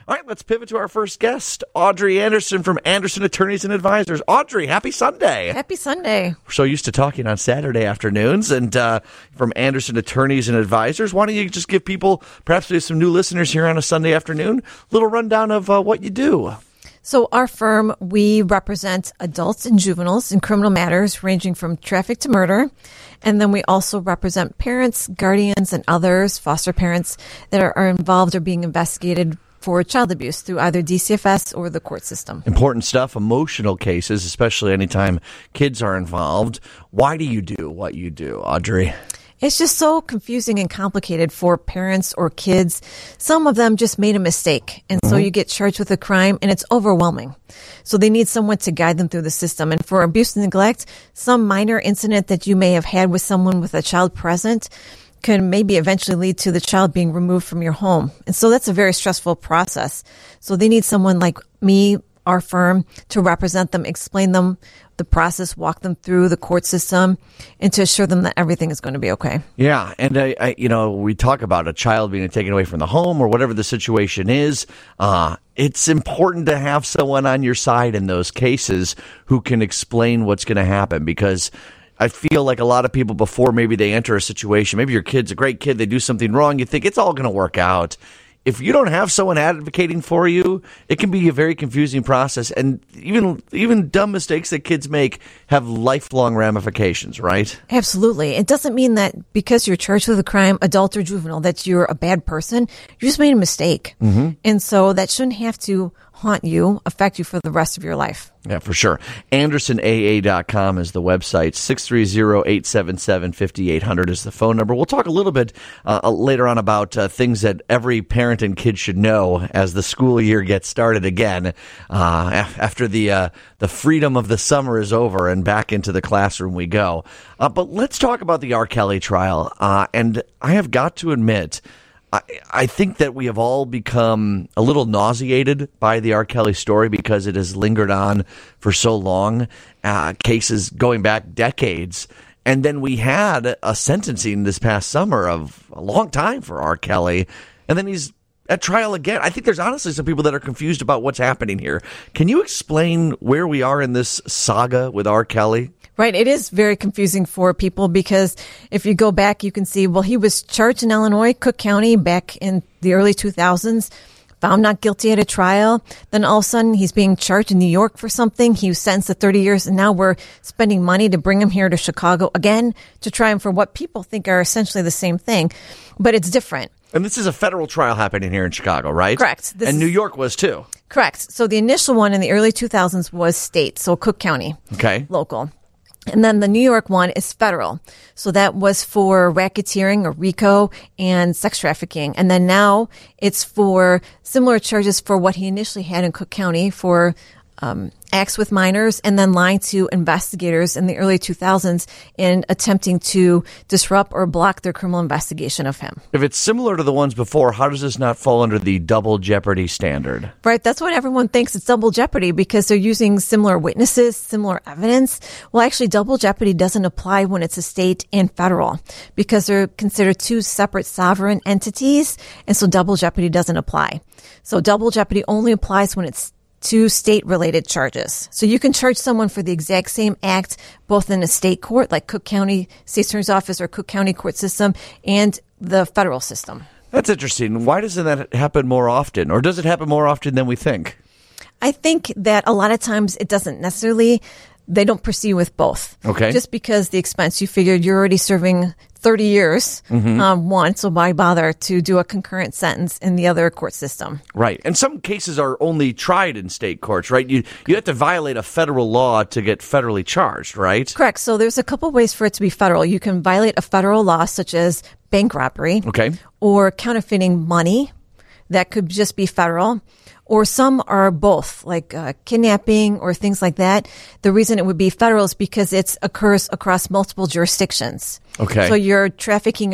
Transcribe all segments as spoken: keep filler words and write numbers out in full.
All right, let's pivot to our first guest, Audrey Anderson from Anderson Attorneys and Advisors. Audrey, happy Sunday. Happy Sunday. We're so used to talking on Saturday afternoons. And uh, from Anderson Attorneys and Advisors, why don't you just give people, perhaps there's some new listeners here on a Sunday afternoon, a little rundown of uh, what you do. So our firm, we represent adults and juveniles in criminal matters ranging from traffic to murder. And then we also represent parents, guardians, and others, foster parents, that are, are involved or being investigated for child abuse through either D C F S or the court system. Important stuff, emotional cases, especially anytime kids are involved. Why do you do what you do, Audrey? It's just so confusing and complicated for parents or kids. Some of them just made a mistake, and mm-hmm. so you get charged with a crime, and it's overwhelming. So they need someone to guide them through the system. And for abuse and neglect, some minor incident that you may have had with someone with a child present can maybe eventually lead to the child being removed from your home. And so that's a very stressful process. So they need someone like me, our firm, to represent them, explain them the process, walk them through the court system, and to assure them that everything is going to be okay. Yeah, and I, I you know, we talk about a child being taken away from the home or whatever the situation is. Uh, it's important to have someone on your side in those cases who can explain what's going to happen, because I feel like a lot of people, before maybe they enter a situation, maybe your kid's a great kid, they do something wrong, you think it's all going to work out. If you don't have someone advocating for you, it can be a very confusing process. And even even dumb mistakes that kids make have lifelong ramifications, right? Absolutely. It doesn't mean that because you're charged with a crime, adult or juvenile, that you're a bad person. You just made a mistake. Mm-hmm. And so that shouldn't have to haunt you, affect you for the rest of your life. Yeah, for sure. Anderson A A dot com is the website. six three zero, eight seven seven, five eight zero zero is the phone number. We'll talk a little bit uh, later on about uh, things that every parent and kid should know as the school year gets started again, uh, after the uh, the freedom of the summer is over and back into the classroom we go. Uh, but let's talk about the R. Kelly trial. Uh, and I have got to admit, I, I think that we have all become a little nauseated by the R. Kelly story because it has lingered on for so long, uh, cases going back decades. And then we had a sentencing this past summer of a long time for R. Kelly, and then he's at trial again. I think there's honestly some people that are confused about what's happening here. Can you explain where we are in this saga with R. Kelly? Right. It is very confusing for people because if you go back, you can see, well, he was charged in Illinois, Cook County, back in the early two thousands, found not guilty at a trial. Then all of a sudden, he's being charged in New York for something. He was sentenced to thirty years, and now we're spending money to bring him here to Chicago again to try him for what people think are essentially the same thing. But it's different. And this is a federal trial happening here in Chicago, right? Correct. This and New York was too. Correct. So the initial one in the early two thousands was state, so Cook County. Okay. Local. And then the New York one is federal. So that was for racketeering or RICO and sex trafficking. And then now it's for similar charges for what he initially had in Cook County for um, acts with minors and then lying to investigators in the early two thousands in attempting to disrupt or block their criminal investigation of him. If it's similar to the ones before, how does this not fall under the double jeopardy standard? Right. That's what everyone thinks. It's double jeopardy because they're using similar witnesses, similar evidence. Well, actually, double jeopardy doesn't apply when it's a state and federal because they're considered two separate sovereign entities. And so double jeopardy doesn't apply. So double jeopardy only applies when it's two state-related charges. So you can charge someone for the exact same act, both in a state court, like Cook County State Attorney's Office or Cook County Court System, and the federal system. That's interesting. Why doesn't that happen more often? Or does it happen more often than we think? I think that a lot of times it doesn't necessarily, they don't proceed with both. Okay. Just because the expense, you figured you're already serving thirty years, mm-hmm. um, one, so why bother to do a concurrent sentence in the other court system? Right. And some cases are only tried in state courts, right? You you have to violate a federal law to get federally charged, right? Correct. So there's a couple ways for it to be federal. You can violate a federal law, such as bank robbery, okay, or counterfeiting money. That could just be federal. Or some are both, like uh, kidnapping or things like that. The reason it would be federal is because it occurs across multiple jurisdictions. Okay. So you're trafficking or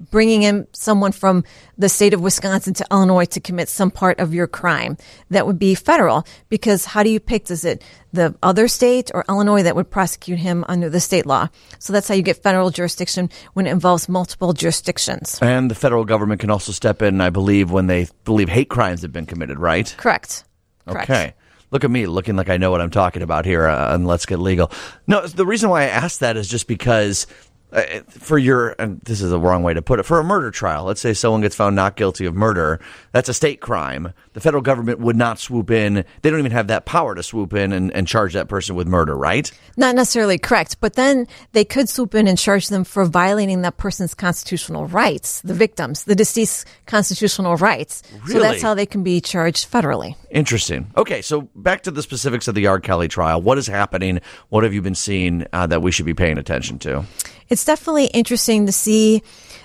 bringing in someone from the state of Wisconsin to Illinois to commit some part of your crime. That would be federal, because how do you pick? Is it the other state or Illinois that would prosecute him under the state law? So that's how you get federal jurisdiction when it involves multiple jurisdictions. And the federal government can also step in, I believe, when they believe hate crimes have been committed, right? Correct. Correct. Okay. Look at me, looking like I know what I'm talking about here uh, on Let's Get Legal. No, the reason why I asked that is just because uh, for your, and this is the wrong way to put it, for a murder trial, let's say someone gets found not guilty of murder, that's a state crime. The federal government would not swoop in. They don't even have that power to swoop in and, and charge that person with murder, right? Not necessarily correct, but then they could swoop in and charge them for violating that person's constitutional rights, the victims, the deceased's constitutional rights. Really? So that's how they can be charged federally. Interesting. Okay, so back to the specifics of the R. Kelly trial. What is happening? What have you been seeing uh, that we should be paying attention to? It's definitely interesting to see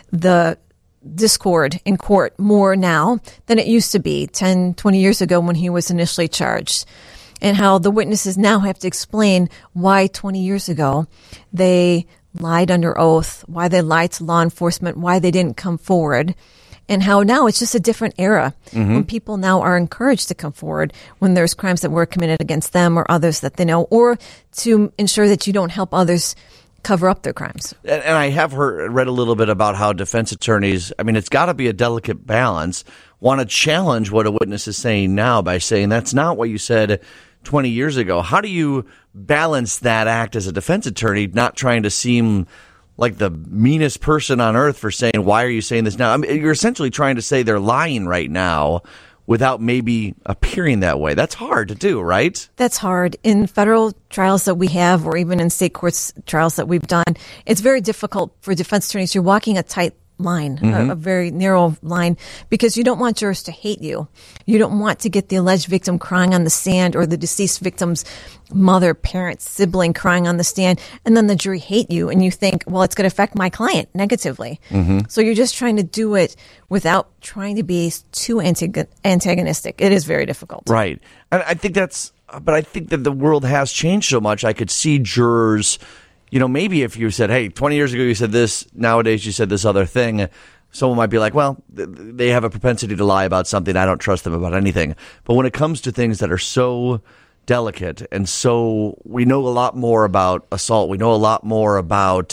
the discord in court more now than it used to be ten, twenty years ago when he was initially charged, and how the witnesses now have to explain why twenty years ago they lied under oath, why they lied to law enforcement, why they didn't come forward, and how now it's just a different era mm-hmm. when people now are encouraged to come forward when there's crimes that were committed against them or others that they know, or to ensure that you don't help others cover up their crimes. And, and I have heard, read a little bit about how defense attorneys, I mean, it's got to be a delicate balance, want to challenge what a witness is saying now by saying that's not what you said twenty years ago. How do you balance that act as a defense attorney, not trying to seem like the meanest person on earth for saying, why are you saying this now? I mean, you're essentially trying to say they're lying right now without maybe appearing that way. That's hard to do, right? That's hard. In federal trials that we have, or even in state courts trials that we've done, it's very difficult for defense attorneys. You're walking a tight line, mm-hmm. a, a very narrow line, because you don't want jurors to hate you. You don't want to get the alleged victim crying on the stand, or the deceased victim's mother, parent, sibling crying on the stand, and then the jury hate you, and you think, well, it's going to affect my client negatively. Mm-hmm. So you're just trying to do it without trying to be too antag- antagonistic. It is very difficult. Right. And I think that's, but I think that the world has changed so much. I could see jurors, you know, maybe if you said, hey, twenty years ago you said this, nowadays you said this other thing, someone might be like, well, they have a propensity to lie about something. I don't trust them about anything. But when it comes to things that are so delicate, and so we know a lot more about assault, we know a lot more about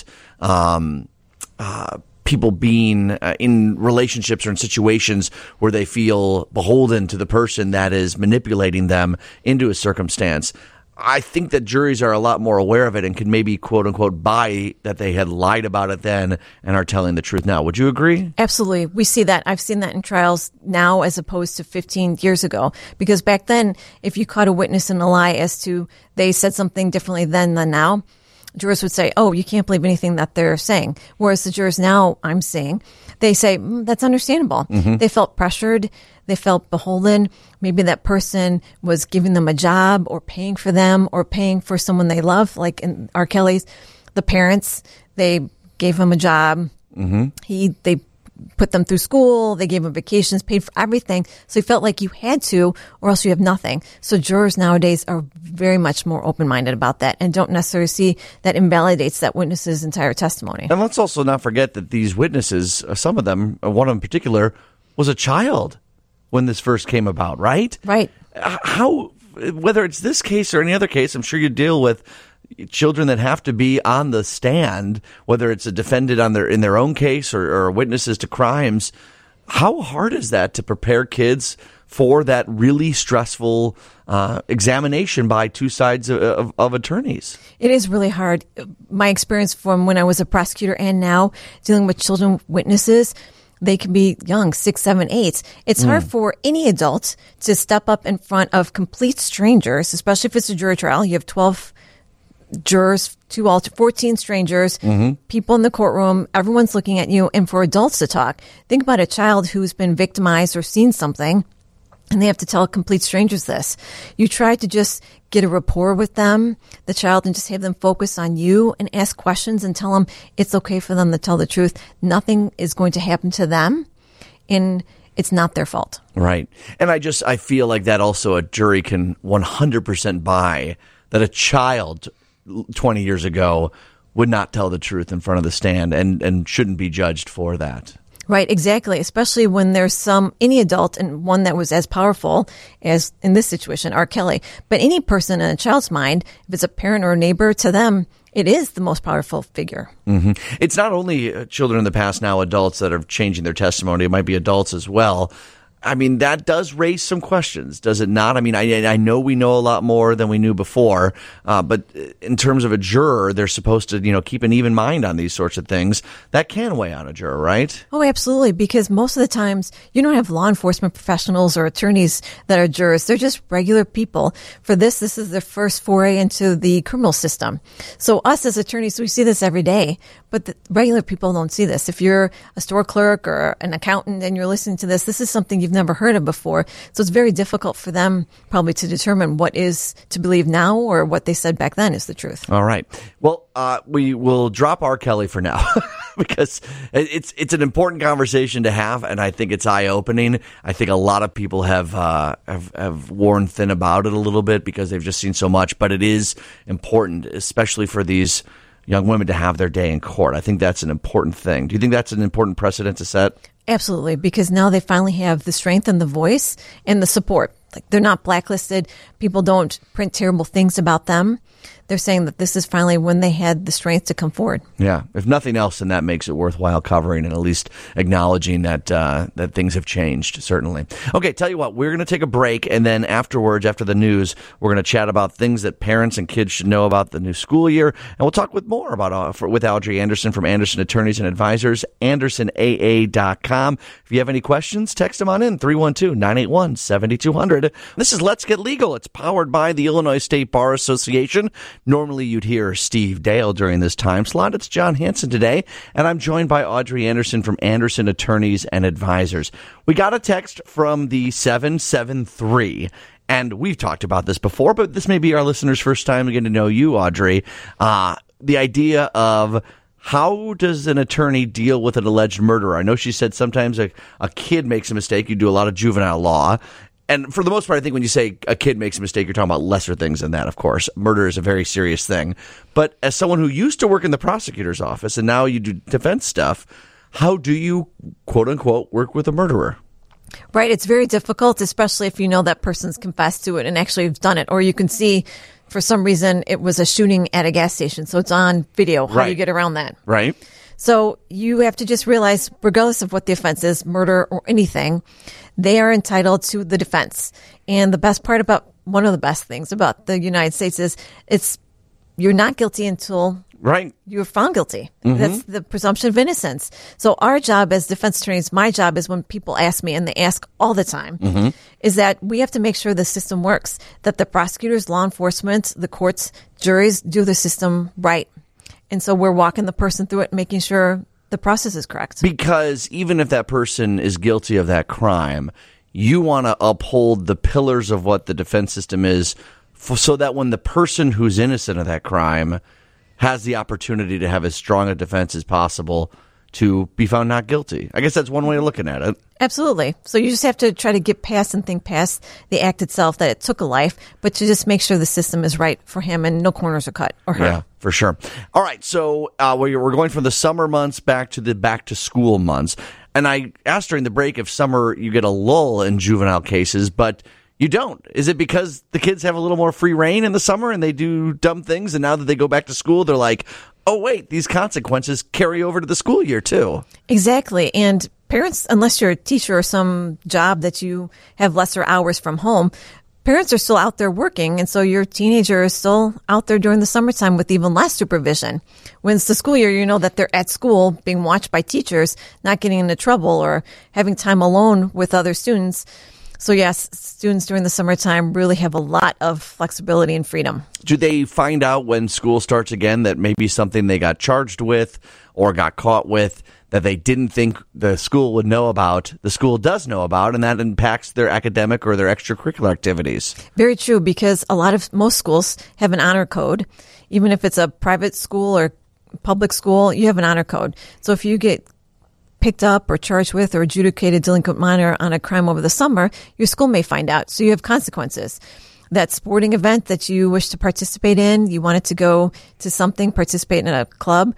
um, uh, people being uh, in relationships or in situations where they feel beholden to the person that is manipulating them into a circumstance. I think that juries are a lot more aware of it and can maybe, quote unquote, buy that they had lied about it then and are telling the truth now. Would you agree? Absolutely. We see that. I've seen that in trials now as opposed to fifteen years ago. Because back then, if you caught a witness in a lie as to they said something differently then than now, jurors would say, oh, you can't believe anything that they're saying. Whereas the jurors now, I'm saying, they say, mm, that's understandable. Mm-hmm. They felt pressured. They felt beholden. Maybe that person was giving them a job or paying for them or paying for someone they love. Like in R. Kelly's, the parents, they gave him a job. Mm-hmm. He, they put them through school. They gave him vacations, paid for everything. So he felt like you had to, or else you have nothing. So jurors nowadays are very much more open-minded about that and don't necessarily see that invalidates that witness's entire testimony. And let's also not forget that these witnesses, some of them, one in particular, was a child when this first came about, right? Right. How, whether it's this case or any other case, I'm sure you deal with children that have to be on the stand, whether it's a defendant on their in their own case or, or witnesses to crimes. How hard is that to prepare kids for that really stressful uh, examination by two sides of, of, of attorneys? It is really hard. My experience from when I was a prosecutor and now dealing with children witnesses, they can be young, six, seven, eight. It's mm. hard for any adult to step up in front of complete strangers, especially if it's a jury trial. You have twelve jurors, two all fourteen strangers, mm-hmm. people in the courtroom, everyone's looking at you, and for adults to talk. Think about a child who's been victimized or seen something, and they have to tell complete strangers this. You try to just get a rapport with them, the child, and just have them focus on you and ask questions and tell them it's okay for them to tell the truth. Nothing is going to happen to them, and it's not their fault. Right. And I just, I feel like that also a jury can one hundred percent buy that a child twenty years ago would not tell the truth in front of the stand and, and shouldn't be judged for that. Right, exactly. Especially when there's some, any adult and one that was as powerful as in this situation, R. Kelly. But any person in a child's mind, if it's a parent or a neighbor, to them, it is the most powerful figure. Mm-hmm. It's not only uh, children in the past, now adults that are changing their testimony. It might be adults as well. I mean, that does raise some questions, does it not? I mean, I, I know we know a lot more than we knew before, uh, but in terms of a juror, they're supposed to, you know, keep an even mind on these sorts of things. That can weigh on a juror, right? Oh, absolutely, because most of the times you don't have law enforcement professionals or attorneys that are jurors. They're just regular people. For this, this is their first foray into the criminal system. So us as attorneys, we see this every day, but the regular people don't see this. If you're a store clerk or an accountant and you're listening to this, this is something you've never heard of before. So it's very difficult for them probably to determine what is to believe now or what they said back then is the truth. All right. Well, uh, we will drop R. Kelly for now because it's it's an important conversation to have, and I think it's eye-opening. I think a lot of people have, uh, have, have worn thin about it a little bit because they've just seen so much, but it is important, especially for these young women to have their day in court. I think that's an important thing. Do you think that's an important precedent to set? Absolutely, because now they finally have the strength and the voice and the support. Like, they're not blacklisted. People don't print terrible things about them. They're saying that this is finally when they had the strength to come forward. Yeah. If nothing else, then that makes it worthwhile covering and at least acknowledging that uh, that things have changed, certainly. Okay, tell you what, we're going to take a break, and then afterwards, after the news, we're going to chat about things that parents and kids should know about the new school year, and we'll talk with more about uh, for, with Audrey Anderson from Anderson Attorneys and Advisors, anderson a a dot com. If you have any questions, text them on in, three one two, nine eight one, seven two zero zero. This is Let's Get Legal. It's powered by the Illinois State Bar Association. Normally you'd hear Steve Dale during this time slot. It's John Hanson today, and I'm joined by Audrey Anderson from Anderson Attorneys and Advisors. We got a text from the seven seven three, and we've talked about this before, but this may be our listeners' first time getting to know you, Audrey. Uh, the idea of how does an attorney deal with an alleged murderer? I know she said sometimes a, a kid makes a mistake. You do a lot of juvenile law. And for the most part, I think when you say a kid makes a mistake, you're talking about lesser things than that, of course. Murder is a very serious thing. But as someone who used to work in the prosecutor's office and now you do defense stuff, how do you, quote unquote, work with a murderer? Right. It's very difficult, especially if you know that person's confessed to it and actually have done it. Or you can see for some reason it was a shooting at a gas station. So it's on video. How right. do you get around that? Right. So you have to just realize, regardless of what the offense is, murder or anything, they are entitled to the defense. And the best part about, one of the best things about the United States is it's, you're not guilty until right. you're found guilty. Mm-hmm. That's the presumption of innocence. So our job as defense attorneys, my job is when people ask me, and they ask all the time, mm-hmm. is that we have to make sure the system works, that the prosecutors, law enforcement, the courts, juries do the system right. And so we're walking the person through it, making sure the process is correct. Because even if that person is guilty of that crime, you want to uphold the pillars of what the defense system is for, so that when the person who's innocent of that crime has the opportunity to have as strong a defense as possible to be found not guilty. I guess that's one way of looking at it. Absolutely. So you just have to try to get past and think past the act itself, that it took a life, but to just make sure the system is right for him and no corners are cut or her. Yeah, for sure. All right. So uh, we're going from the summer months back to the back to school months. And I asked during the break if summer you get a lull in juvenile cases, but you don't. Is it because the kids have a little more free reign in the summer and they do dumb things, and now that they go back to school, they're like, oh, wait, these consequences carry over to the school year, too? Exactly. And parents, unless you're a teacher or some job that you have lesser hours from home, parents are still out there working. And so your teenager is still out there during the summertime with even less supervision. When it's the school year, you know that they're at school being watched by teachers, not getting into trouble or having time alone with other students. So yes, students during the summertime really have a lot of flexibility and freedom. Do they find out when school starts again that maybe something they got charged with or got caught with that they didn't think the school would know about, the school does know about, and that impacts their academic or their extracurricular activities? Very true, because a lot of, most schools have an honor code. Even if it's a private school or public school, you have an honor code. So if you get picked up or charged with or adjudicated delinquent minor on a crime over the summer, your school may find out. So you have consequences. That sporting event that you wish to participate in, you wanted to go to something, participate in a club,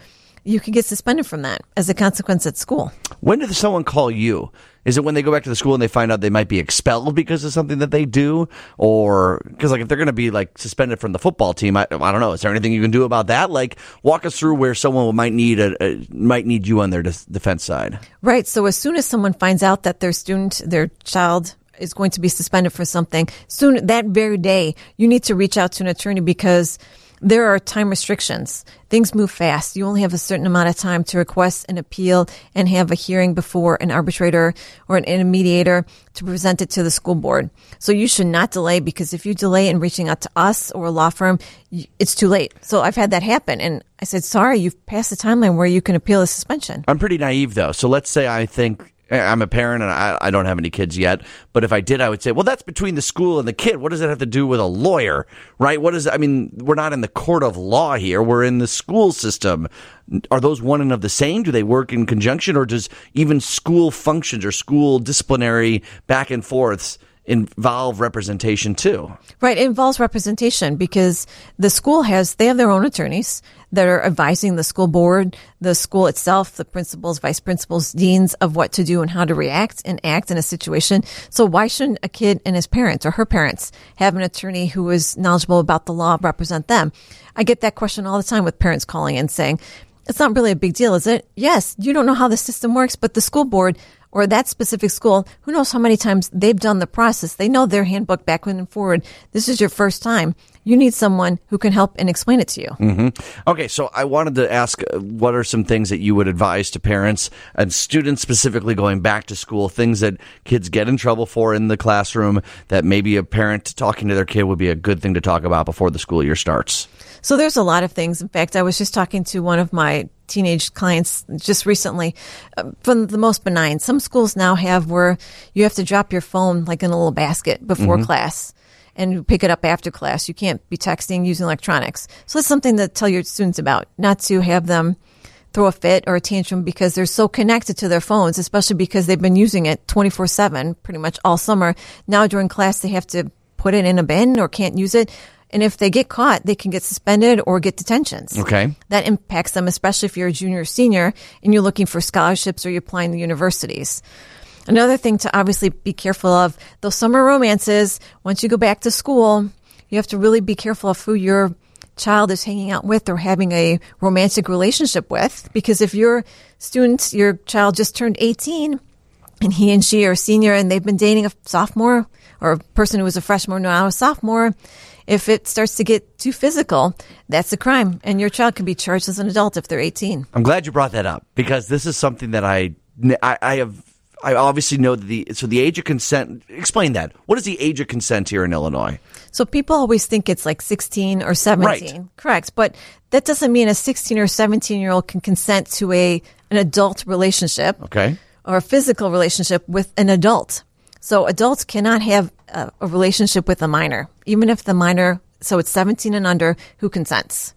you can get suspended from that as a consequence at school. When does someone call you? Is it when they go back to the school and they find out they might be expelled because of something that they do? Or, because like if they're going to be like suspended from the football team, I, I don't know. Is there anything you can do about that? Like walk us through where someone might need a, a might need you on their de- defense side. Right. So as soon as someone finds out that their student, their child is going to be suspended for something, soon that very day, you need to reach out to an attorney because there are time restrictions. Things move fast. You only have a certain amount of time to request an appeal and have a hearing before an arbitrator or an intermediator to present it to the school board. So you should not delay, because if you delay in reaching out to us or a law firm, it's too late. So I've had that happen. And I said, sorry, you've passed the timeline where you can appeal a suspension. I'm pretty naive, though. So let's say I think I'm a parent and I, I don't have any kids yet. But if I did, I would say, well, that's between the school and the kid. What does that have to do with a lawyer, right? What is, I mean, we're not in the court of law here. We're in the school system. Are those one and of the same? Do they work in conjunction, or does even school functions or school disciplinary back and forths involve representation too? Right. It involves representation because the school has, they have their own attorneys that are advising the school board, the school itself, the principals, vice principals, deans of what to do and how to react and act in a situation. So why shouldn't a kid and his parents or her parents have an attorney who is knowledgeable about the law represent them? I get that question all the time with parents calling in saying, it's not really a big deal, is it? Yes, you don't know how the system works, but the school board or that specific school, who knows how many times they've done the process. They know their handbook backward and forward. This is your first time. You need someone who can help and explain it to you. Mm-hmm. Okay, so I wanted to ask, uh, what are some things that you would advise to parents and students specifically going back to school, things that kids get in trouble for in the classroom that maybe a parent talking to their kid would be a good thing to talk about before the school year starts? So there's a lot of things. In fact, I was just talking to one of my teenage clients just recently, uh, from the most benign. Some schools now have where you have to drop your phone like in a little basket before mm-hmm. class and pick it up after class. You can't be texting using electronics. So that's something to tell your students about, not to have them throw a fit or a tantrum because they're so connected to their phones, especially because they've been using it twenty-four seven pretty much all summer. Now during class, they have to put it in a bin or can't use it. And if they get caught, they can get suspended or get detentions. Okay. That impacts them, especially if you're a junior or senior and you're looking for scholarships or you're applying to universities. Another thing to obviously be careful of, those summer romances, once you go back to school, you have to really be careful of who your child is hanging out with or having a romantic relationship with. Because if your student, your child just turned eighteen and he and she are a senior and they've been dating a sophomore or a person who was a freshman now a sophomore, if it starts to get too physical, that's a crime. And your child can be charged as an adult if they're eighteen. I'm glad you brought that up because this is something that I, I, I have, I obviously know that the, so the age of consent, explain that. What is the age of consent here in Illinois? So people always think it's like sixteen or seventeen. Right. Correct. But that doesn't mean a sixteen or seventeen year old can consent to a, an adult relationship. Okay. Or a physical relationship with an adult. So adults cannot have a, a relationship with a minor, even if the minor, so it's seventeen and under, who consents.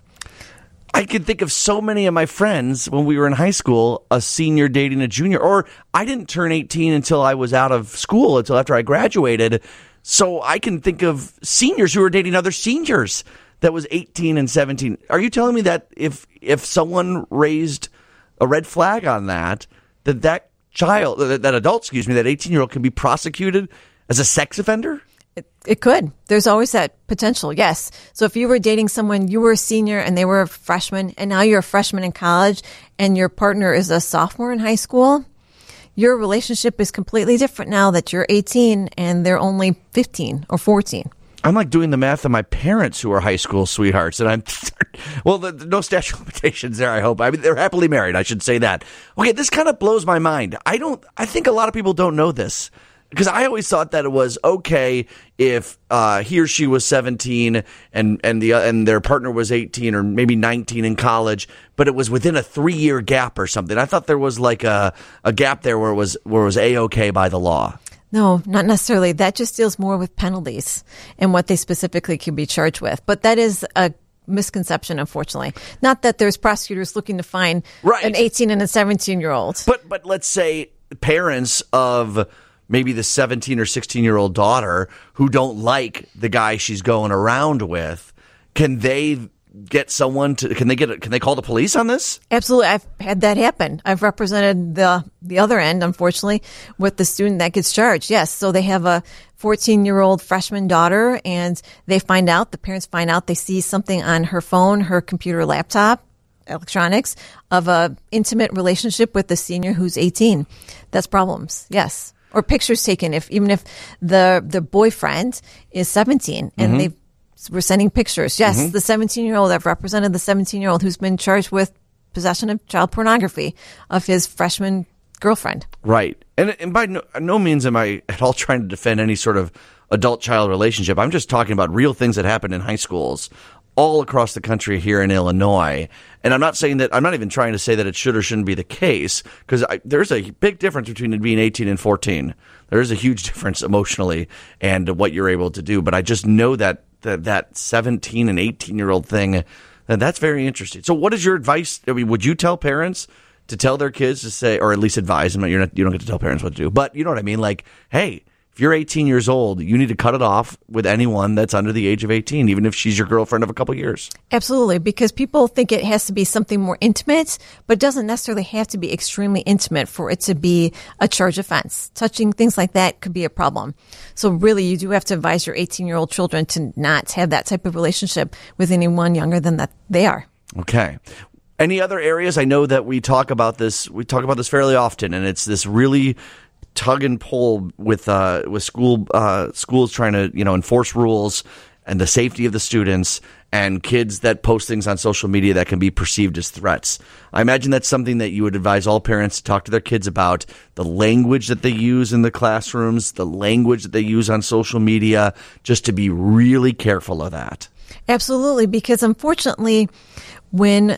I can think of so many of my friends when we were in high school, a senior dating a junior, or I didn't turn eighteen until I was out of school, until after I graduated. So I can think of seniors who were dating other seniors that was eighteen and seventeen. Are you telling me that if if someone raised a red flag on that, that that child, that, that adult, excuse me, that eighteen-year-old can be prosecuted as a sex offender? It, it could. There's always that potential, yes. So if you were dating someone, you were a senior and they were a freshman, and now you're a freshman in college, and your partner is a sophomore in high school, your relationship is completely different now that you're eighteen and they're only fifteen or fourteen. I'm like doing the math of my parents who are high school sweethearts, and I'm, well, the, the, no statute of limitations there, I hope. I mean, they're happily married, I should say that. Okay, this kind of blows my mind. I don't, I think a lot of people don't know this, because I always thought that it was okay if uh, he or she was seventeen and and the and their partner was eighteen or maybe nineteen in college, but it was within a three year gap or something. I thought there was like a a gap there where it was where it was a-okay by the law. No, not necessarily. That just deals more with penalties and what they specifically can be charged with. But that is a misconception, unfortunately. Not that there's prosecutors looking to find right. an eighteen and a seventeen-year-old. But but let's say parents of maybe the seventeen or sixteen-year-old daughter who don't like the guy she's going around with, can they get someone to, can they get, a, can they call the police on this? Absolutely. I've had that happen. I've represented the, the other end, unfortunately, with the student that gets charged. Yes. So they have a fourteen year old freshman daughter and they find out, the parents find out, they see something on her phone, her computer, laptop, electronics of a intimate relationship with the senior who's eighteen. That's problems. Yes. Or pictures taken. If, even if the, the boyfriend is seventeen and mm-hmm. they we're sending pictures. Yes, mm-hmm. the seventeen-year-old, I've represented the seventeen-year-old who's been charged with possession of child pornography of his freshman girlfriend. Right. And, and by no, no means am I at all trying to defend any sort of adult-child relationship. I'm just talking about real things that happen in high schools all across the country here in Illinois. And I'm not saying that, I'm not even trying to say that it should or shouldn't be the case, because there's a big difference between being eighteen and fourteen. There is a huge difference emotionally and what you're able to do. But I just know that that, that seventeen and eighteen year old thing, and that's very interesting. So what is your advice? I mean, would you tell parents to tell their kids to say, or at least advise them? You're not, you don't get to tell parents what to do, but you know what I mean? Like, hey, if you're eighteen years old, you need to cut it off with anyone that's under the age of eighteen, even if she's your girlfriend of a couple years. Absolutely, because people think it has to be something more intimate, but it doesn't necessarily have to be extremely intimate for it to be a charge offense. Touching things like that could be a problem. So really, you do have to advise your eighteen-year-old children to not have that type of relationship with anyone younger than that they are. Okay. Any other areas? I know that we talk about this, we talk about this fairly often, and it's this really tug and pull with uh, with school uh, schools trying to, you know, enforce rules and the safety of the students, and kids that post things on social media that can be perceived as threats. I imagine that's something that you would advise all parents to talk to their kids about, the language that they use in the classrooms, the language that they use on social media, just to be really careful of that. Absolutely, because unfortunately, when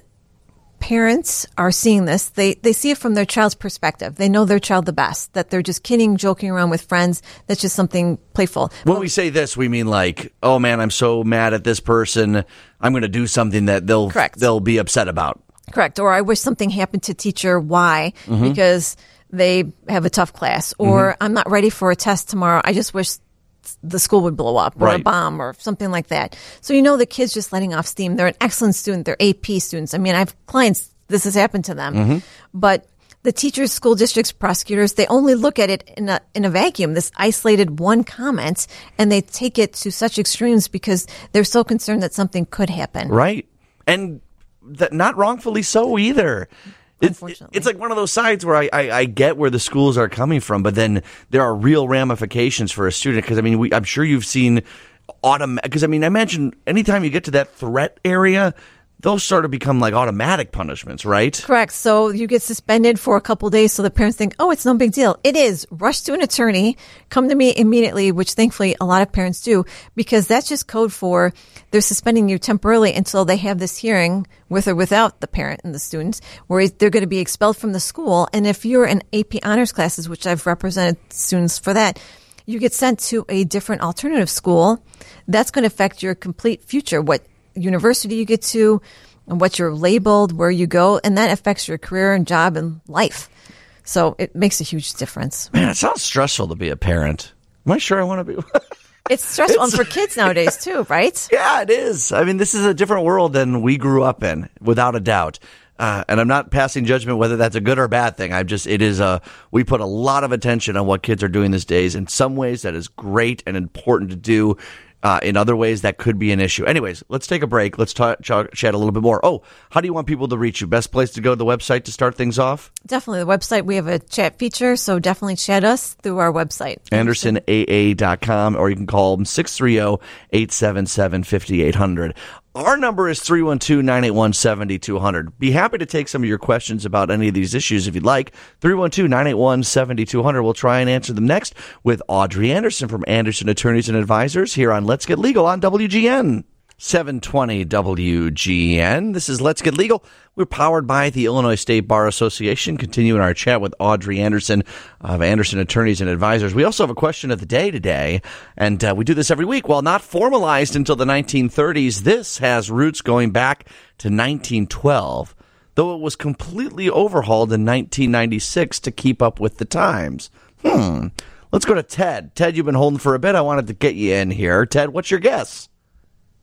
parents are seeing this, they, they see it from their child's perspective. They know their child the best, that they're just kidding, joking around with friends. That's just something playful. When we say this, we mean like, oh man, I'm so mad at this person, I'm going to do something that they'll Correct. they'll be upset about. Correct. Or I wish something happened to teacher Y mm-hmm. because they have a tough class. Or mm-hmm. I'm not ready for a test tomorrow. I just wish the school would blow up, or right. a bomb, or something like that. So you know the kid's just letting off steam. They're an excellent student. They're A P students. I mean, I have clients, this has happened to them. Mm-hmm. But the teachers, school districts, prosecutors, they only look at it in a, in a vacuum, this isolated one comment, and they take it to such extremes because they're so concerned that something could happen. Right. And that not wrongfully so either. It's, it's like one of those sides where I, I, I get where the schools are coming from, but then there are real ramifications for a student. Because, I mean, we, I'm sure you've seen automatic. Because, I mean, I imagine anytime you get to that threat area, those sort of become like automatic punishments, right? Correct. So you get suspended for a couple of days so the parents think, oh, it's no big deal. It is. Rush to an attorney. Come to me immediately, which thankfully a lot of parents do, because that's just code for they're suspending you temporarily until they have this hearing with or without the parent and the students, where they're going to be expelled from the school. And if you're in A P honors classes, which I've represented students for that, you get sent to a different alternative school. That's going to affect your complete future, what university you get to, and what you're labeled, where you go, and that affects your career and job and life. So it makes a huge difference. Man, it sounds stressful to be a parent. Am I sure I want to be? It's stressful it's, for kids nowadays too, right? Yeah, it is. I mean, this is a different world than we grew up in, without a doubt. Uh, and I'm not passing judgment whether that's a good or bad thing. I'm just, it is a, we put a lot of attention on what kids are doing these days. In some ways, that is great and important to do. Uh, in other ways, that could be an issue. Anyways, let's take a break. Let's talk, ch- chat a little bit more. Oh, how do you want people to reach you? Best place to go to the website to start things off? Definitely. The website, we have a chat feature, so definitely chat us through our website. Anderson A A dot com, or you can call them six three zero, eight seven seven, five eight zero zero. Our number is three one two, nine eight one, seven two zero zero. Be happy to take some of your questions about any of these issues if you'd like. three one two, nine eight one, seven two zero zero. We'll try and answer them next with Audrey Anderson from Anderson Attorneys and Advisors here on Let's Get Legal on W G N. seven twenty W G N. This is Let's Get Legal. We're powered by the Illinois State Bar Association. Continuing our chat with Audrey Anderson of Anderson Attorneys and Advisors. We also have a question of the day today, and uh, we do this every week. While not formalized until the nineteen thirties, this has roots going back to nineteen twelve, though it was completely overhauled in nineteen ninety-six to keep up with the times. Hmm. Let's go to Ted. Ted, you've been holding for a bit. I wanted to get you in here. Ted, what's your guess?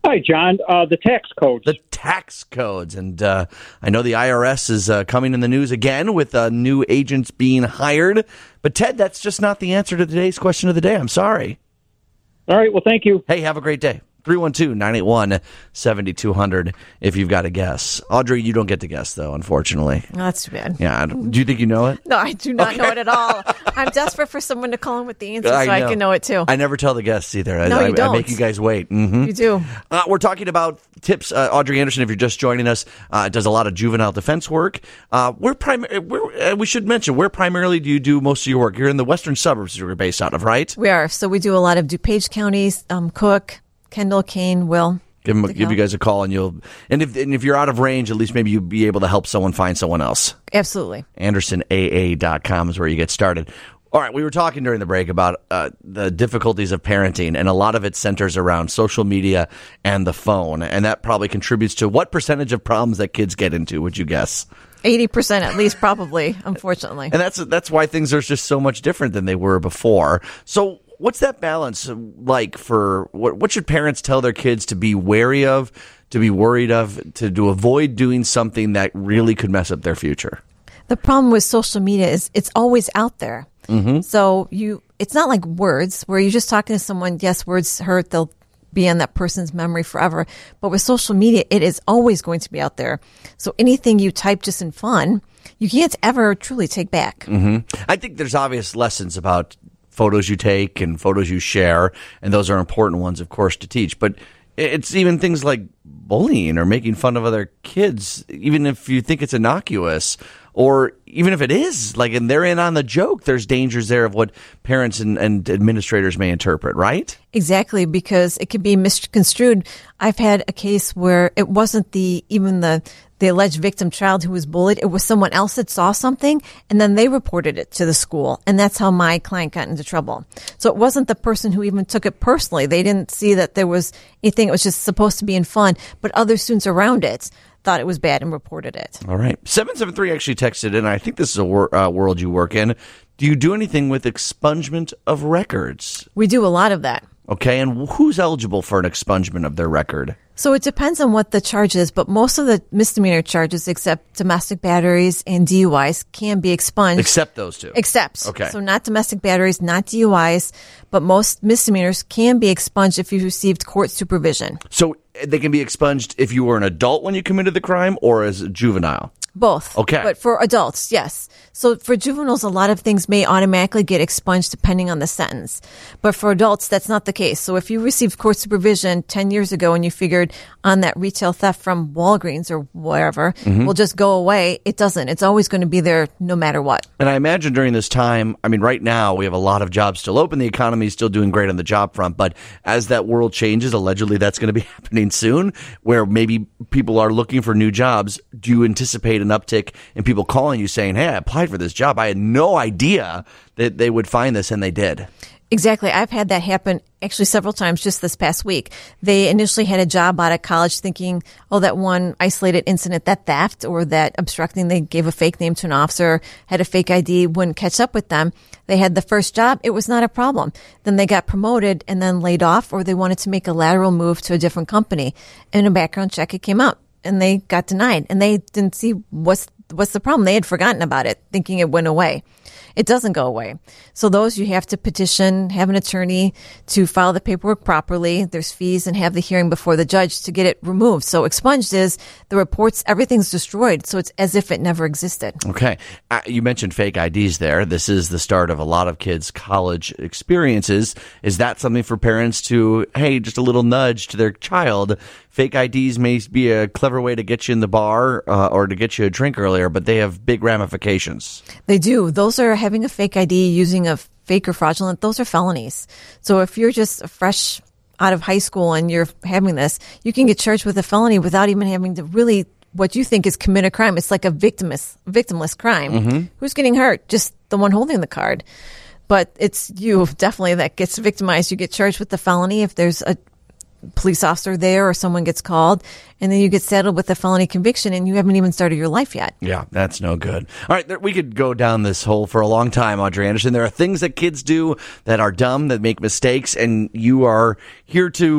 Hi, John. Uh, the tax codes. The tax codes. And uh, I know the I R S is uh, coming in the news again with uh, new agents being hired. But, Ted, that's just not the answer to today's question of the day. I'm sorry. All right. Well, thank you. Hey, have a great day. three one two, nine eight one, seven two zero zero if you've got a guess. Audrey, you don't get to guess, though, unfortunately. Oh, that's too bad. Yeah. Do you think you know it? No, I do not Okay. know it at all. I'm desperate for someone to call in with the answer so I I, know. can know it too. I never tell the guests either. No, I, you I, don't. I make you guys wait. Mm-hmm. You do. Uh, we're talking about tips. Uh, Audrey Anderson, if you're just joining us, uh, does a lot of juvenile defense work. Uh, we're prim- we're, uh, we should mention, where primarily do you do most of your work? You're in the western suburbs you're based out of, right? We are. So we do a lot of DuPage counties, um, Cook, Kendall, Kane, Will. Give, them, give you guys a call, and you'll and if and if you're out of range, at least maybe you'll be able to help someone find someone else. Absolutely. Anderson A A dot com is where you get started. All right, we were talking during the break about uh, the difficulties of parenting, and a lot of it centers around social media and the phone, and that probably contributes to what percentage of problems that kids get into, would you guess? eighty percent at least, probably, unfortunately. And that's that's why things are just so much different than they were before. So what's that balance like for what, what should parents tell their kids to be wary of, to be worried of, to, to avoid doing something that really could mess up their future? The problem with social media is it's always out there. Mm-hmm. So you, it's not like words where you're just talking to someone. Yes, words hurt. They'll be on that person's memory forever. But with social media, it is always going to be out there. So anything you type just in fun, you can't ever truly take back. Mm-hmm. I think there's obvious lessons about photos you take and photos you share, and those are important ones, of course, to teach. But it's even things like bullying or making fun of other kids, even if you think it's innocuous, or even if it is, like, and they're in on the joke, there's dangers there of what parents and, and administrators may interpret, right? Exactly, because it can be misconstrued. I've had a case where it wasn't the even the the alleged victim child who was bullied. It was someone else that saw something, and then they reported it to the school, and that's how my client got into trouble. So it wasn't the person who even took it personally. They didn't see that there was anything. It was just supposed to be in fun, but other students around it thought it was bad and reported it. All right. seven seven three actually texted in. I think this is a wor- uh, world you work in. Do you do anything with expungement of records? We do a lot of that. Okay, and who's eligible for an expungement of their record? So it depends on what the charge is, but most of the misdemeanor charges, except domestic batteries and D U Is, can be expunged. Except those two. Except. Okay. So not domestic batteries, not D U Is, but most misdemeanors can be expunged if you received court supervision. So they can be expunged if you were an adult when you committed the crime or as a juvenile? Both. Okay. But for adults, yes. So for juveniles, a lot of things may automatically get expunged depending on the sentence. But for adults, that's not the case. So if you received court supervision ten years ago and you figured on that retail theft from Walgreens or wherever Mm-hmm. will just go away, it doesn't. It's always going to be there no matter what. And I imagine during this time, I mean, right now we have a lot of jobs still open. The economy is still doing great on the job front. But as that world changes, allegedly that's going to be happening soon, where maybe people are looking for new jobs. Do you anticipate an uptick in people calling you saying, hey, I applied for this job. I had no idea that they would find this, and they did? Exactly. I've had that happen actually several times just this past week. They initially had a job out of college thinking, oh, that one isolated incident, that theft or that obstructing, they gave a fake name to an officer, had a fake I D, wouldn't catch up with them. They had the first job. It was not a problem. Then they got promoted and then laid off, or they wanted to make a lateral move to a different company. And a background check, it came out and they got denied, and they didn't see what's what's the problem. They had forgotten about it, thinking it went away. It doesn't go away. So those you have to petition, have an attorney to file the paperwork properly. There's fees, and have the hearing before the judge to get it removed. So expunged is the reports, everything's destroyed. So it's as if it never existed. Okay. Uh, you mentioned fake I Ds there. This is the start of a lot of kids' college experiences. Is that something for parents to, hey, just a little nudge to their child? Fake I Ds may be a clever way to get you in the bar uh, or to get you a drink earlier, but they have big ramifications. They do. Those are having a fake I D, using a fake or fraudulent. Those are felonies. So if you're just fresh out of high school and you're having this, you can get charged with a felony without even having to really what you think is commit a crime. It's like a victimless, victimless crime. Mm-hmm. Who's getting hurt? Just the one holding the card. But it's you definitely that gets victimized. You get charged with the felony if there's a police officer there or someone gets called, and then you get saddled with a felony conviction and you haven't even started your life yet. Yeah, that's no good. All right, there, we could go down this hole for a long time, Audrey Anderson. There are things that kids do that are dumb, that make mistakes, and you are here to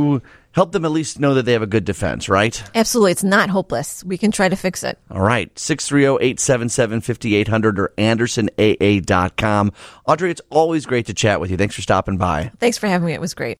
help them at least know that they have a good defense, right? Absolutely. It's not hopeless. We can try to fix it. All right. six three zero, eight seven seven, five eight zero zero or anderson a a dot com. Audrey, it's always great to chat with you. Thanks for stopping by. Thanks for having me. It was great.